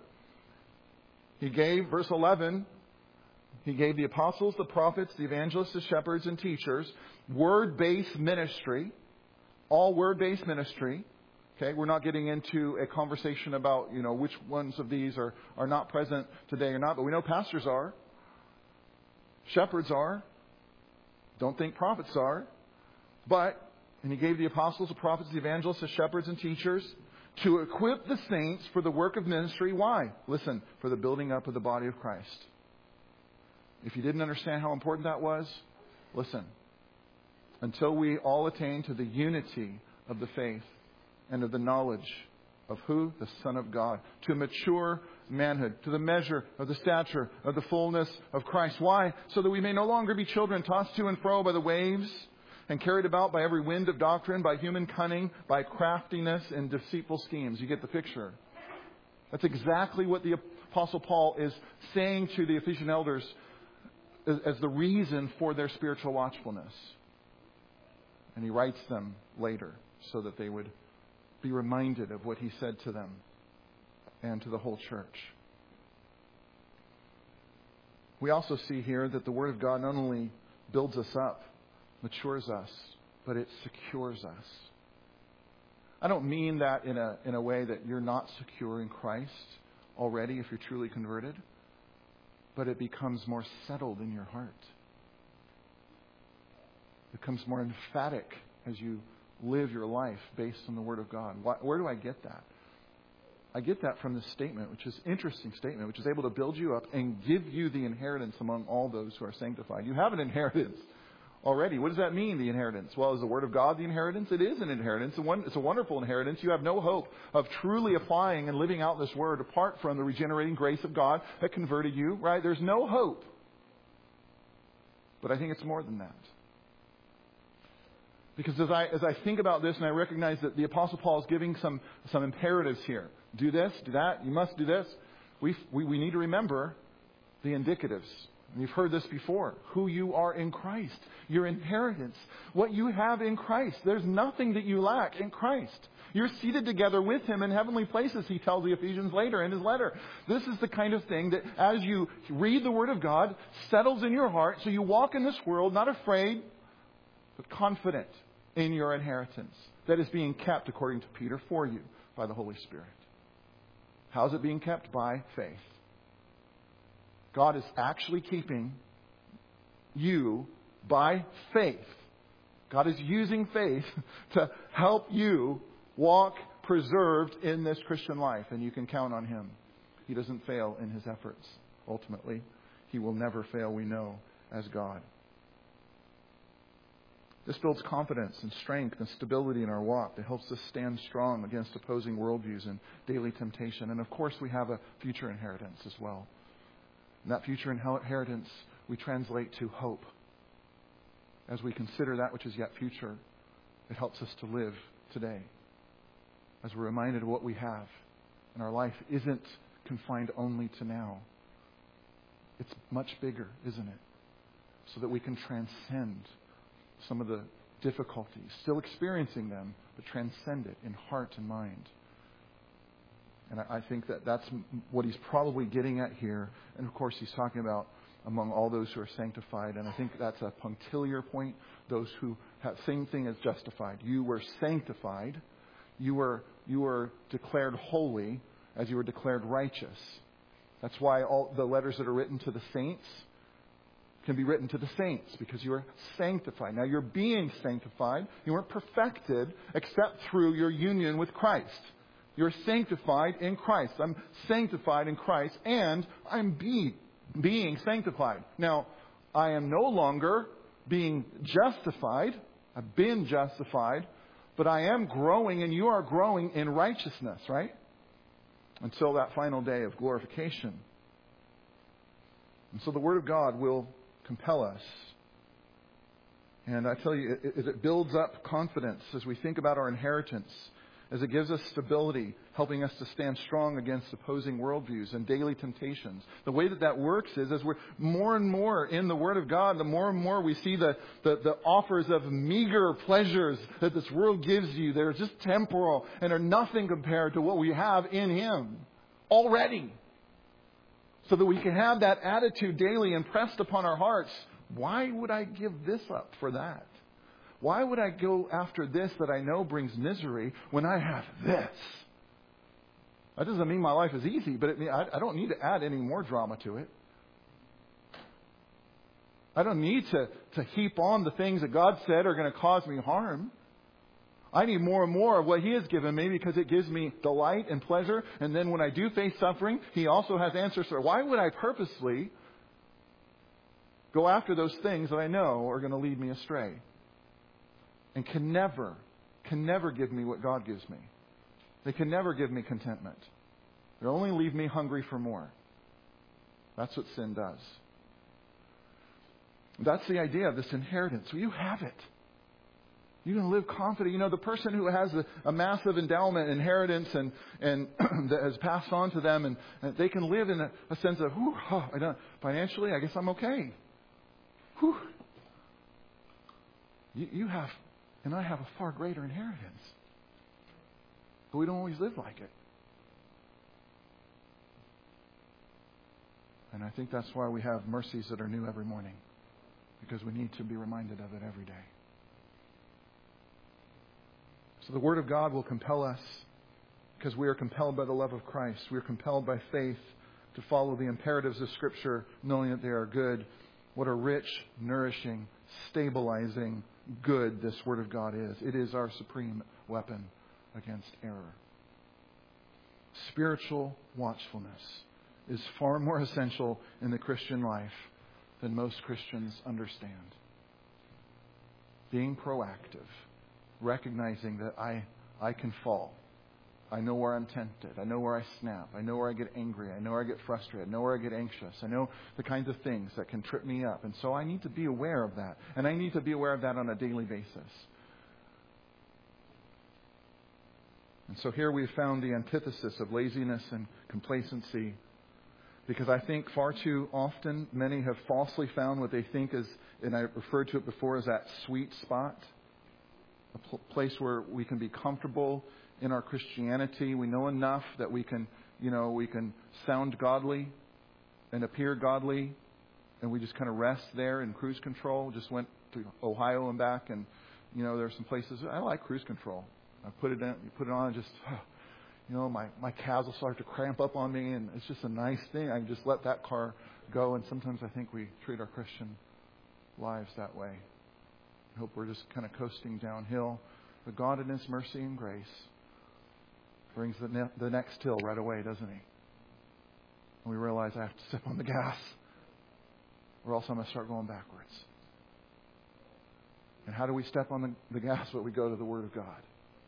He gave, verse 11, he gave the apostles, the prophets, the evangelists, the shepherds, and teachers, word-based ministry, all word-based ministry. Okay, we're not getting into a conversation about, which ones of these are not present today or not, but we know pastors are. Shepherds are. Don't think prophets are. And he gave the apostles, the prophets, the evangelists, the shepherds, and teachers to equip the saints for the work of ministry. Why? Listen, for the building up of the body of Christ. If you didn't understand how important that was, listen. Until we all attain to the unity of the faith and of the knowledge of who? The Son of God. To mature manhood. To the measure of the stature of the fullness of Christ. Why? So that we may no longer be children tossed to and fro by the waves and carried about by every wind of doctrine, by human cunning, by craftiness and deceitful schemes. You get the picture. That's exactly what the Apostle Paul is saying to the Ephesian elders as the reason for their spiritual watchfulness. And he writes them later so that they would be reminded of what he said to them and to the whole church. We also see here that the Word of God not only builds us up, matures us, but it secures us. I don't mean that in a way that you're not secure in Christ already if you're truly converted, but it becomes more settled in your heart. It becomes more emphatic as you live your life based on the Word of God. Where do I get that? I get that from this statement, which is an interesting statement, which is able to build you up and give you the inheritance among all those who are sanctified. You have an inheritance already. What does that mean, the inheritance? Well, is the Word of God the inheritance? It is an inheritance. It's a wonderful inheritance. You have no hope of truly applying and living out this Word apart from the regenerating grace of God that converted you, right? There's no hope. But I think it's more than that. Because as I think about this and I recognize that the Apostle Paul is giving some imperatives here. Do this, do that, you must do this. We need to remember the indicatives. And you've heard this before. Who you are in Christ. Your inheritance. What you have in Christ. There's nothing that you lack in Christ. You're seated together with Him in heavenly places, he tells the Ephesians later in his letter. This is the kind of thing that as you read the Word of God, settles in your heart. So you walk in this world not afraid, but confident in your inheritance that is being kept, according to Peter, for you by the Holy Spirit. How is it being kept? By faith. God is actually keeping you by faith. God is using faith to help you walk preserved in this Christian life, and you can count on Him. He doesn't fail in His efforts, ultimately. He will never fail, we know, as God. This builds confidence and strength and stability in our walk that helps us stand strong against opposing worldviews and daily temptation. And of course, we have a future inheritance as well. And that future inheritance we translate to hope. As we consider that which is yet future, it helps us to live today. As we're reminded of what we have. And our life isn't confined only to now. It's much bigger, isn't it? So that we can transcend some of the difficulties, still experiencing them, but transcend it in heart and mind. And I think that that's what he's probably getting at here. And of course, he's talking about among all those who are sanctified. And I think that's a punctiliar point. Those who have same thing as justified. You were sanctified. You were declared holy as you were declared righteous. That's why all the letters that are written to the saints can be written to the saints, because you are sanctified. Now, you're being sanctified. You weren't perfected except through your union with Christ. You're sanctified in Christ. I'm sanctified in Christ, and I'm being sanctified. Now, I am no longer being justified. I've been justified, but I am growing, and you are growing in righteousness, right? Until that final day of glorification. And so the Word of God will compel us. And I tell you, it builds up confidence as we think about our inheritance, as it gives us stability, helping us to stand strong against opposing worldviews and daily temptations. The way that works is, as we're more and more in the Word of God, the more and more we see the offers of meager pleasures that this world gives you. They're just temporal and are nothing compared to what we have in Him already. So that we can have that attitude daily impressed upon our hearts. Why would I give this up for that? Why would I go after this that I know brings misery when I have this? That doesn't mean my life is easy, but I don't need to add any more drama to it. I don't need to heap on the things that God said are going to cause me harm. I need more and more of what He has given me, because it gives me delight and pleasure. And then when I do face suffering, He also has answers for it. Why would I purposely go after those things that I know are going to lead me astray? And can never give me what God gives me. They can never give me contentment. They'll only leave me hungry for more. That's what sin does. That's the idea of this inheritance. So you have it. You can live confident. You know, the person who has a massive endowment, inheritance, and that has passed on to them, and they can live in a sense of, financially, I guess I'm okay. You have, and I have a far greater inheritance. But we don't always live like it. And I think that's why we have mercies that are new every morning. Because we need to be reminded of it every day. So the Word of God will compel us, because we are compelled by the love of Christ. We are compelled by faith to follow the imperatives of Scripture, knowing that they are good. What a rich, nourishing, stabilizing good this Word of God is. It is our supreme weapon against error. Spiritual watchfulness is far more essential in the Christian life than most Christians understand. Being proactive. Recognizing that I can fall. I know where I'm tempted. I know where I snap. I know where I get angry. I know where I get frustrated. I know where I get anxious. I know the kinds of things that can trip me up. And so I need to be aware of that. And I need to be aware of that on a daily basis. And so here we've found the antithesis of laziness and complacency. Because I think far too often many have falsely found what they think is, and I referred to it before as that sweet spot. A place where we can be comfortable in our Christianity. We know enough that we can sound godly and appear godly, and we just kind of rest there in cruise control. Just went to Ohio and back, and there are some places I like cruise control. I put it in, you put it on, and just my calves will start to cramp up on me, and it's just a nice thing. I can just let that car go. And sometimes I think we treat our Christian lives that way. I hope we're just kind of coasting downhill. But God in His mercy and grace brings the next hill right away, doesn't he? And we realize I have to step on the gas, or else I'm going to start going backwards. And how do we step on the gas? But we go to the Word of God.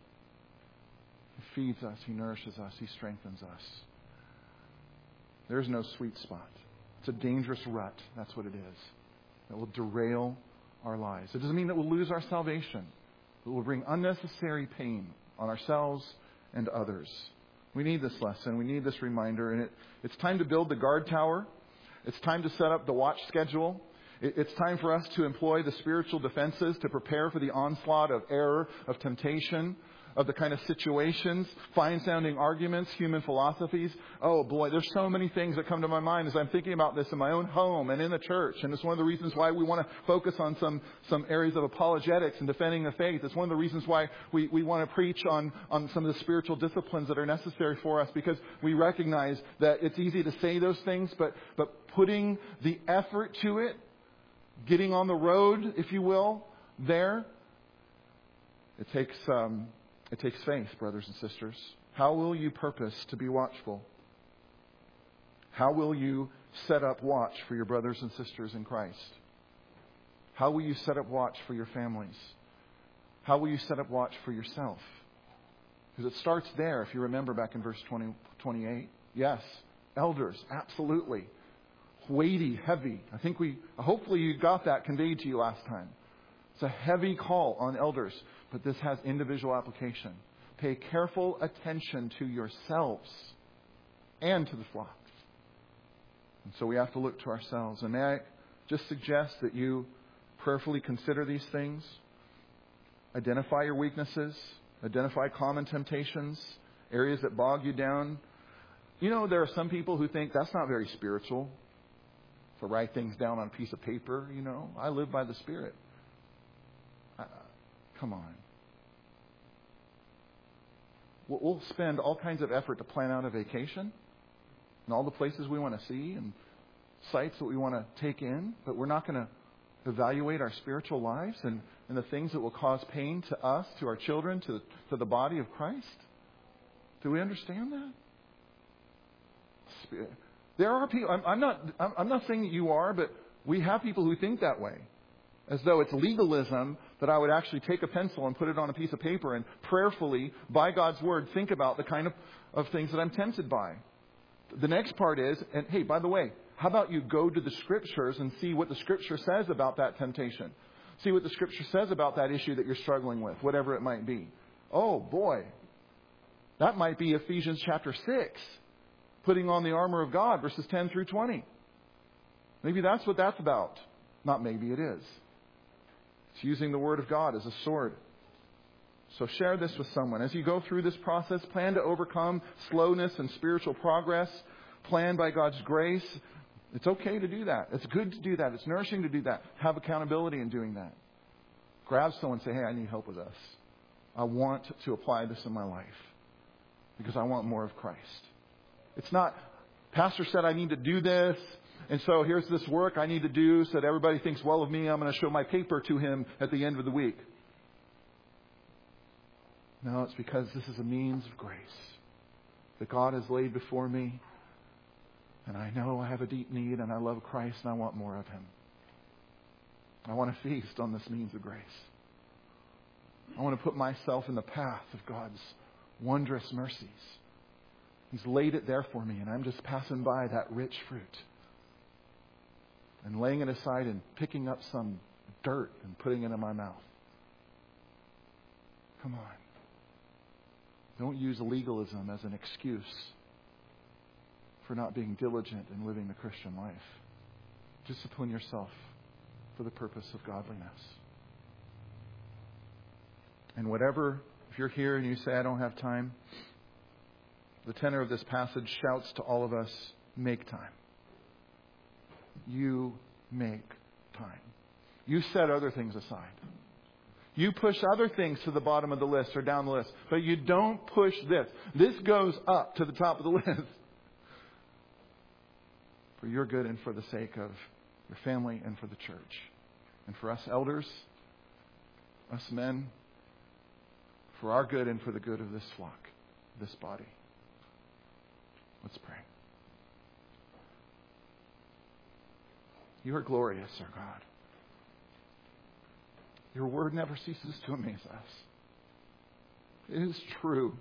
He feeds us. He nourishes us. He strengthens us. There's no sweet spot. It's a dangerous rut. That's what it is. It will derail our lives. It doesn't mean that we'll lose our salvation. It will bring unnecessary pain on ourselves and others. We need this lesson. We need this reminder. And it's time to build the guard tower. It's time to set up the watch schedule. It's time for us to employ the spiritual defenses to prepare for the onslaught of error, of temptation, of the kind of situations, fine-sounding arguments, human philosophies. Oh boy, there's so many things that come to my mind as I'm thinking about this in my own home and in the church. And it's one of the reasons why we want to focus on some areas of apologetics and defending the faith. It's one of the reasons why we want to preach on some of the spiritual disciplines that are necessary for us, because we recognize that it's easy to say those things, but putting the effort to it, getting on the road, if you will, there, it takes faith, brothers and sisters. How will you purpose to be watchful? How will you set up watch for your brothers and sisters in Christ? How will you set up watch for your families? How will you set up watch for yourself? Because it starts there, if you remember back in verse 28. Yes, elders, absolutely. Weighty, heavy. Hopefully you got that conveyed to you last time. It's a heavy call on elders, but this has individual application. Pay careful attention to yourselves and to the flocks. And so we have to look to ourselves. And may I just suggest that you prayerfully consider these things. Identify your weaknesses. Identify common temptations, areas that bog you down. You know, there are some people who think that's not very spiritual, to write things down on a piece of paper. You know, I live by the Spirit. Come on. We'll spend all kinds of effort to plan out a vacation and all the places we want to see and sites that we want to take in, but we're not going to evaluate our spiritual lives and the things that will cause pain to us, to our children, to the body of Christ. Do we understand that? There are people, I'm not saying that you are, but we have people who think that way. As though it's legalism that I would actually take a pencil and put it on a piece of paper and prayerfully, by God's Word, think about the kind of things that I'm tempted by. The next part is, and hey, by the way, how about you go to the Scriptures and see what the Scripture says about that temptation? See what the Scripture says about that issue that you're struggling with, whatever it might be. Oh boy, that might be Ephesians chapter 6. Putting on the armor of God, verses 10 through 20. Maybe that's what that's about. Not maybe, it is. It's using the Word of God as a sword. So share this with someone. As you go through this process, plan to overcome slowness and spiritual progress. Plan by God's grace. It's okay to do that. It's good to do that. It's nourishing to do that. Have accountability in doing that. Grab someone and say, hey, I need help with this. I want to apply this in my life because I want more of Christ. It's not, Pastor said I need to do this, and so here's this work I need to do so that everybody thinks well of me. I'm going to show my paper to him at the end of the week. No, it's because this is a means of grace that God has laid before me, and I know I have a deep need, and I love Christ, and I want more of Him. I want to feast on this means of grace. I want to put myself in the path of God's wondrous mercies. He's laid it there for me, and I'm just passing by that rich fruit and laying it aside and picking up some dirt and putting it in my mouth. Come on. Don't use legalism as an excuse for not being diligent in living the Christian life. Discipline yourself for the purpose of godliness. And whatever, if you're here and you say, I don't have time, the tenor of this passage shouts to all of us, make time. You make time. You set other things aside. You push other things to the bottom of the list or down the list, but you don't push this. This goes up to the top of the list. For your good and for the sake of your family and for the church. And for us elders, us men, for our good and for the good of this flock. this body. Let's pray. You are glorious, our God. Your word never ceases to amaze us. It is true.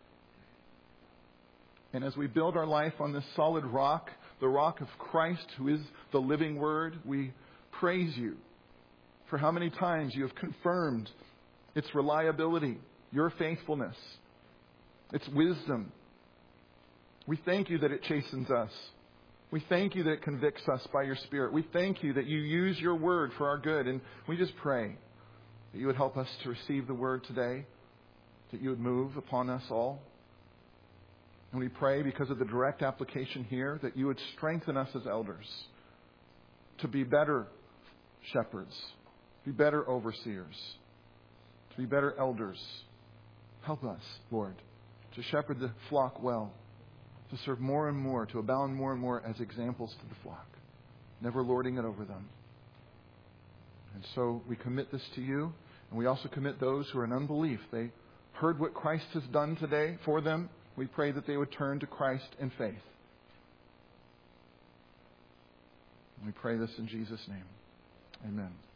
And as we build our life on this solid rock, the rock of Christ, who is the living word, we praise you for how many times you have confirmed its reliability, your faithfulness, its wisdom. We thank you that it chastens us. We thank you that it convicts us by your Spirit. We thank you that you use your word for our good. And we just pray that you would help us to receive the word today, that you would move upon us all. And we pray, because of the direct application here, that you would strengthen us as elders to be better shepherds, be better overseers, to be better elders. Help us, Lord, to shepherd the flock well, to serve more and more, to abound more and more as examples to the flock, never lording it over them. And so we commit this to you, and we also commit those who are in unbelief. They heard what Christ has done today for them. We pray that they would turn to Christ in faith. We pray this in Jesus' name. Amen.